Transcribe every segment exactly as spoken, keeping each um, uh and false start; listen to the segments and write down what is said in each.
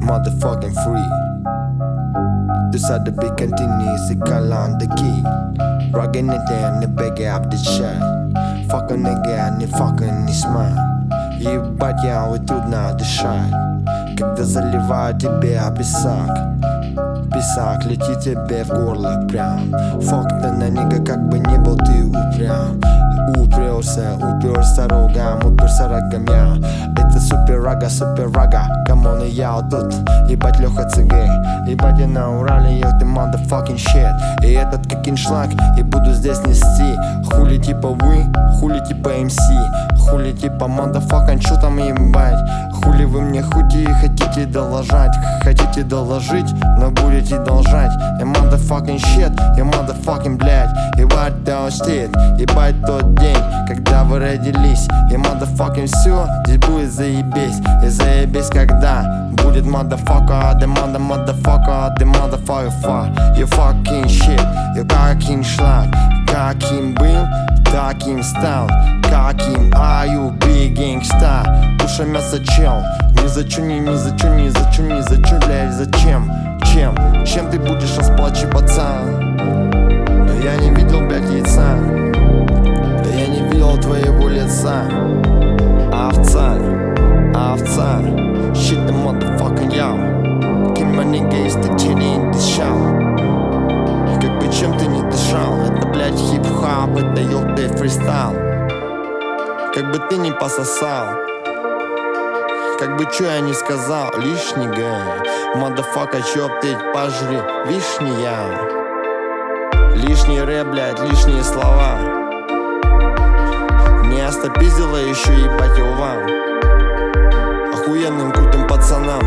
motherfucking free. Dessa det blir continuous i kallan the key. Raggen är den, ni bägge up the chat. Fucking nigga, ni fucking не смай. Ебать, я вот трудно дышать, когда заливаю тебя песок. Песок летит тебе в горло прям. Фак ты на нигга, как бы не был ты упрям. Уперся, уперся рогом, уперся рогом я. Это супер рага, супер рага. Камон, и я вот тут. Ебать, Леха цигей. Ебать, я на Урале, yo, ты motherfucking shit. И этот как иншлаг, и буду здесь нести. Хули типа вы, хули типа эм си. Хули типа motherfucking, что там ебать. Хули вы мне худи хотите доложать. Хотите доложить, но будете должать. Я motherfucking shit, я motherfucking блядь. Ебать, тот стит, ебать тот день, когда вы родились. Я motherfucking все, здесь будет заебись. И заебись, когда будет motherfucker, the mother motherfucker, the motherfucker fuck. You fucking shit, я каким шлак. Каким был, таким стал. Каким аю би гангста. Душа мясо чел. Ни за чё, ни, ни за чё, ни за чё, ни за чё, блядь, зачем? Чем? Чем ты будешь расплачиваться? Да я не видел, блядь, яйца. Да я не видел твоего лица. Овца, овца. Shit the motherfucking yo. Kim my nigga is the titty in the show. Как бы чем ты не дышал. Это, блядь, хип-хоп, это ёб-ты фристайл. Как бы ты не пососал. Как бы чё я не сказал лишнего. Motherfucker, чё ты пожри вишня. Лишний рэп, блядь, лишние слова. Место пиздила еще, ебать его вам. Охуенным крутым пацанам.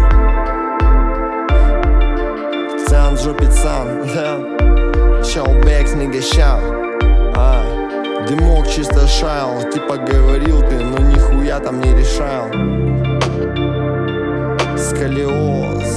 Цан жопицан, да. Шоу-бэкс, нига шау. А, дымок чисто шайл. Типа говорил ты, но нихуя там не решал. Сколиоз,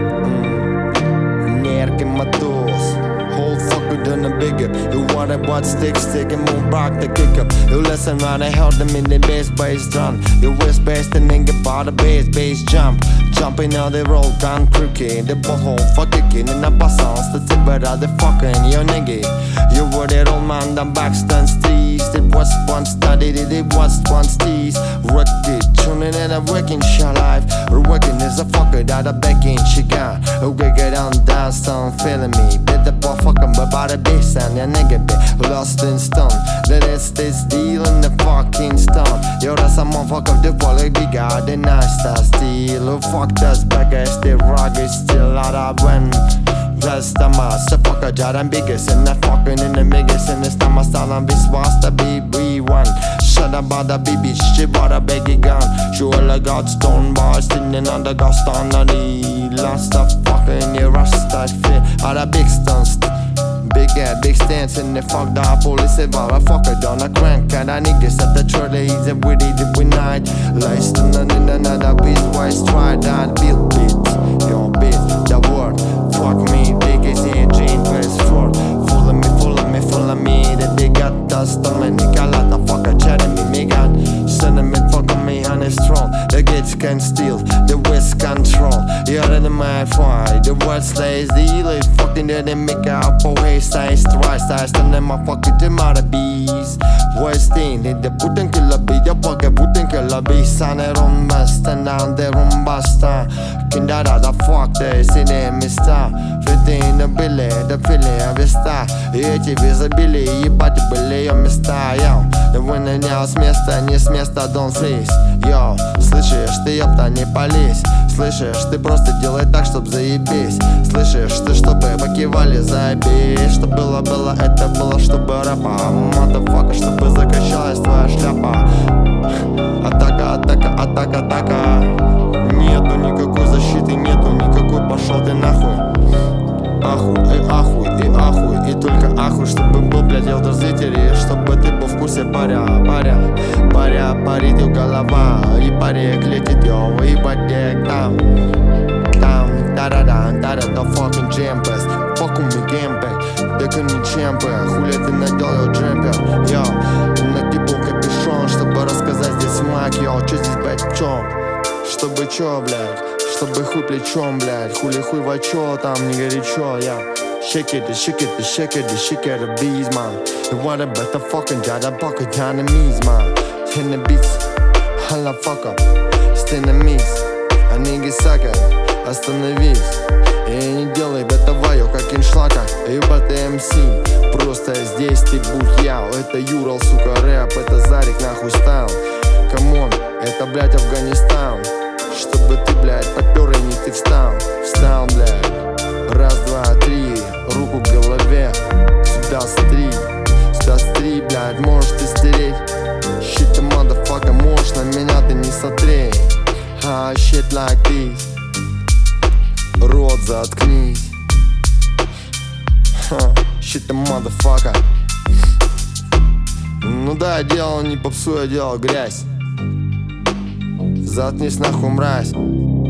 неркоматоз. Whole fucker done a bigger. You wanna watch stick stick and move back the kick up. You listen round, I held them in the bass bass drum. You wrist bass the nigga bought a bass bass jump. Jumping on the roll gun crooked. The butthole for kicking in the bus sounds. The tipper of the fucking your nigga. You were that old man down Baxton Streets. It was once studied, it was once teased. Wrecked it, tuning in a working shot life. Working is a fucker that a backing she got. We get on downtown feeling me. Bit the ball fucking but by the bass and your nigga be lost in stone. That is this deal in the fucking stone. Yo, that's a motherfucker the volley big out the nice style steal. Who fucked us back as the rock is still out of when. Just a master fucker, I'm biggest and that fucking in the biggest and it's time I style and this was the B B one. Shut up about the B B, she bought a baggy gun. She all I got stone bars sitting on the ghost on the last of fucking the rasta fit out of big stunts. Big head, big stance in the fuck the police about a fucker down a crank and I niggas at the trolley easy with it every night. Laced in another beat, wise try that build beats. Your beat, the word, fuck me, big is here, Jane Grace Ford. Follow me, follow me, follow me. That they got dust on me, Nicola, the fucker chatting me, me got sentiment fucking me on his throne. The gates can steal, the west control. You're in my fight, the world slays the elite. Fucking there, they make out for way size, twice, size, and then my fucking them out of bees. West in, they put in kill a beat, your pocket, put in kill a beat, son, they run bust, and down they run basta. Kindada, the fuck, they see them, mister. Fifteen, the billy, the feeling of a star. Эти визабили, ебать были ее места, йоу. Да вы на нее с места, не с места, don't freeze, йоу. Слышишь, ты ёпта не пались. Слышишь, ты просто делай так, чтоб заебись. Слышишь, ты чтобы покивали, заебись. Что было, было, это было, чтобы рэпа. Motherfucker, чтобы закачалась твоя шляпа. Атака, атака, атака, атака. Нету никакой защиты, нету никакой, пошел ты нахуй. Ахуй, и ахуй, и ахуй, и только ахуй, чтобы был, блядь, елдер зрителей, чтобы ты был в курсе паря, паря, паря, парит ее голова, и парик летит его, и бодек там, там, та-да-дан, та-да-да, fucking джемпес, fuck у меня геймпэк, так и не чемпы, хули ты надел ее джемпер, йо, нагибал капюшон, чтобы рассказать здесь маг, йо, чё здесь, блядь, в чем, чтобы чё, блядь. чтобы хуй плечом, блядь. Хули хуй во чё, там не горячо, я Shake it, shake it, shake it, shake it, the bees, man. You wanna bet the fucking jar, that bucket down the knees, man. Hit the beats, holla fuck up. Stay the mix, а нигги сакер, остановись. И не делай бетоваю, как иншлака. Ебатый эм си, просто здесь ты будь я. Это Юрал, сука, рэп, это Зарик, нахуй стайл. Камон, это, блядь, Афганистан. Чтобы ты, блядь, попёр и не ты встал. Встал, блядь. Раз, два, три, руку к голове. Сюда стри, сюда стри, блядь, можешь ты стереть. Shit, the motherfucker, можешь на меня ты не смотри. Ah, shit like this. Рот заткнись. Ха, shit, the motherfucker. Ну да, я делал не попсу, я делал грязь. Заткнись нахуй, мразь.